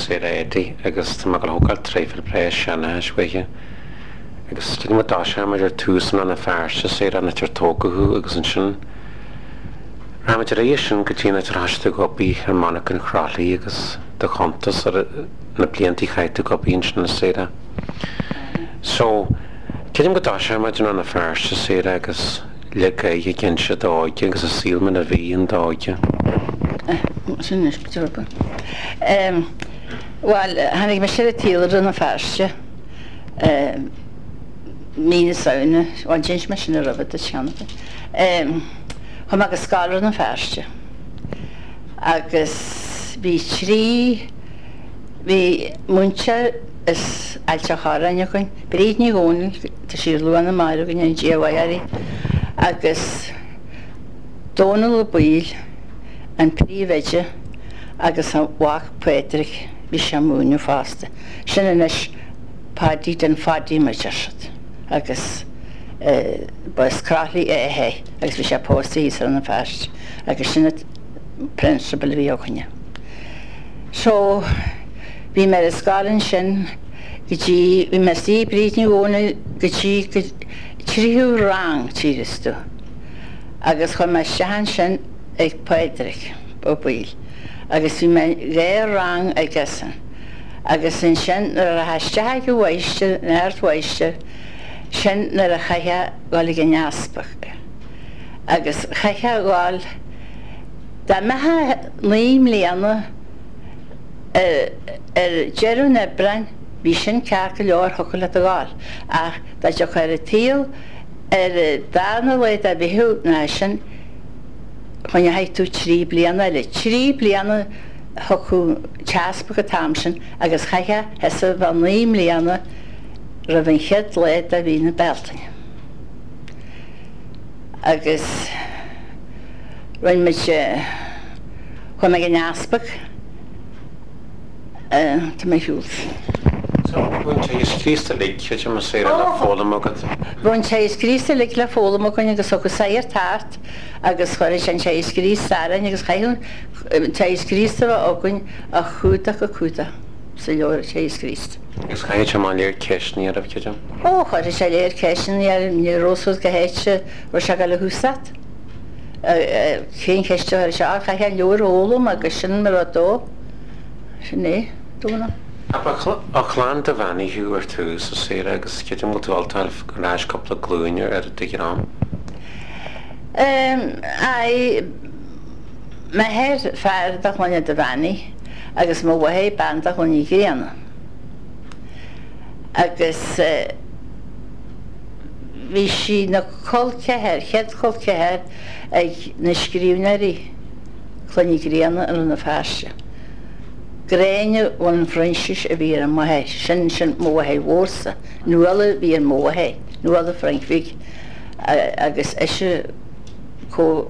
sé édi agus tá go hoáil tréfil pré sena iscuige. Agus tí dá sé mar túsan an na fearste sé an tar tógaú agus an sin. Ráidir éis sin go tína ráiste gopí an manach an chrálaí agus do chutas ar na bliantí chaite gopíon sin na séra. So, céim go dá sé mar an na fearste sé agus le gaige gin se dáide agus a sílman a bhí an dáide. Sin is beturba. Wel, hannig me sé a tílar an na fearste. Mína saona, bhain jeans me sin a rubad a seanada. Chum agus scalar na fearste. Agus bhí trí, bhí muinte is ailte cháraine chuin, bríd ní gcónail, tá sí luan na mairú gan an díomhairí, agus dónal a bíl an príomhheide agus an bhach Patrick bhí sé múniu fásta. Sin inis pádí den fádí mar deisad. Agus bus cralaí hé, agus bhí sé póstaí ar na fearste, agus sinna principal bhí óchaine. So, bhí mar a scálann sin, bhí mar tí bríd ní gcónail go tríú rang tíiristú. Agus chun mar sean sin ag Patrick ó bíl. Agus bhí mar ré rang ag gasan. Agus in sin nar a haistethe go bhaiste, neart bhaiste, sin nar a chaithe gáil go neaspach. Agus chaithe gáil, da methe líam líana jeú na brein, bhí sin ceach go leor thucail a gáil. Ach da de chuir a tíal dána leid a bhíú ná sin chuine haitú trí bliana le. Trí bliana thucú teaspach a tamsin agus chaithe hesa bhan líam líana ra bhain chead leid a bhí na beltaine. Agus roiin me chuin me go neaspach tá mé fiúil. Bhain sé is crísta lig chuide mar sé le fólam agad. Bhain sé is crísta lig le fólam chuine agus sogus sair tart agus chuir sin sé is crístaran agus chaún sé is crísta ágain a chuúta go chuúta sa leor sé is crísta. Gus chaid sem an léir ceisní ar a bhceide? Ó, chuir sé léir ceisní ar ní rósúd go héitse ru se go le húsat. Cén ceiste ar se a chaithe leor ólam agus sin mar a dó. Sinné, dúna. A chláán de bhainní hiú ar tú sa sé agus citim go túáiltáil go ráis coppla glúine ar d rám? Me héir fear a chuine de bhainní agus má bhhé band a chuní gréana. Agus bhí si na colcehéir, chead colcehéir ag na scríbneirí chuní gréana ar na fearste. Gréine bhain Fraincis a bhí an mthé, sin mthé mhórsa, nuala bhí an mthé, nuala Frankfig agus eise có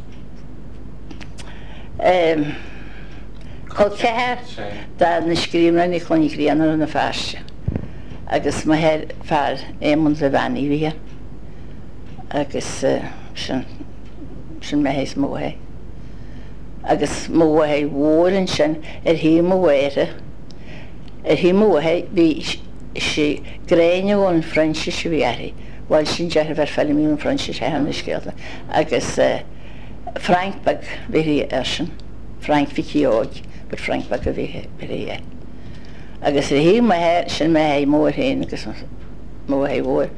colcehéir dá na scríbneirí chuní gréana ar na fearste. Agus mthé fear émon le bhainní bhí agus sin méhéis mthé. Agus mthé mhórin sin hí mhére. Hí mthé bhí si gréine bhain Fraincis a bhíarí, bháil sin dear bhar fellimíún Fraincis a hena scéalta. Agus Frankbag bhí ar sin, Frank Fichióg, bud Frankbag a bhí é. Agus hí mthé sin mthé mór héin agus mthé mhór.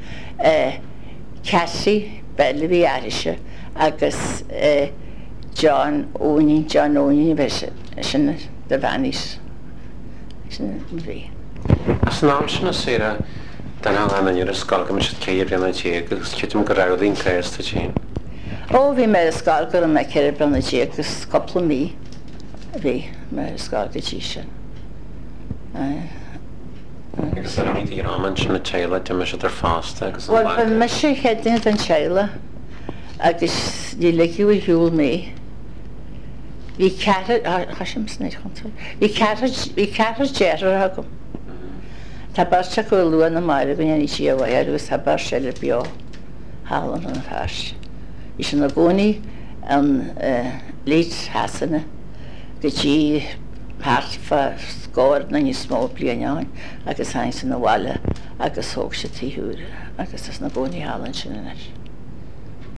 Cassie bella bhí airise agus John O'Neill bheith sin de bhainís sin bhí. As ná sin séra den anganar a sáil go si céir brena tí agus citim go raín cléirsta tí. Ó bhí me a sáil go me ceir brena tí agus coppla mí bhí me a sáil go tí sin. Agus ar mí ráman sin na teile de me se ar fásta agus Well me sé chéine an teile agus dí leiciú hiúil mé. Bhí ceathar déar agam. Tá barse go luan na maire go ní si bhhair agus tá bar se le beá hálan an fearste. Bhí sin na gcónaí an lít hasanna go dtí Hartfa scóir na ní smó blianaáin agus hain san na bhile agus thóg sé tíúre agus is na gcónaí hálann sin inis.